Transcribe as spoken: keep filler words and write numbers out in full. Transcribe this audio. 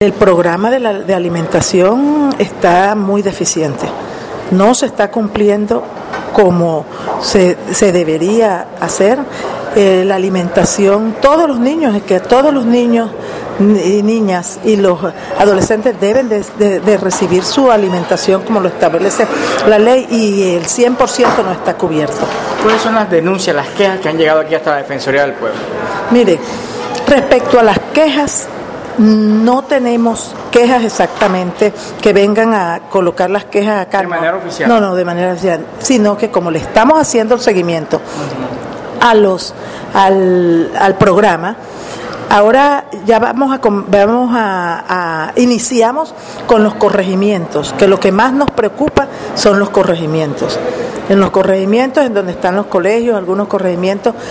El programa de, la, de alimentación está muy deficiente, no se está cumpliendo como se, se debería hacer. Eh, la alimentación, todos los niños, es que todos los niños y niñas y los adolescentes deben de, de, de recibir su alimentación como lo establece la ley, y el cien por ciento no está cubierto. ¿Cuáles son las denuncias, las quejas que han llegado aquí hasta la Defensoría del Pueblo? Mire, respecto a las quejas, no tenemos quejas exactamente que vengan a colocar las quejas acá. ¿De manera oficial? No, no, de manera oficial, sino que como le estamos haciendo el seguimiento uh-huh. a los al, al programa, ahora ya vamos a vamos a, a iniciamos con los corregimientos, que lo que más nos preocupa son los corregimientos. En los corregimientos, en donde están los colegios, algunos corregimientos